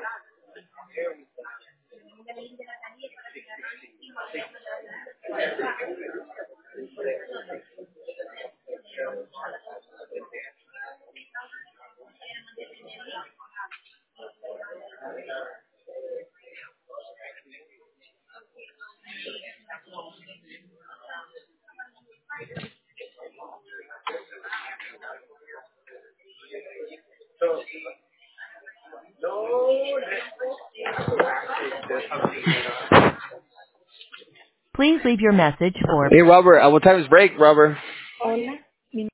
Please leave your message for... Hey, Robert, what time is break, Robert?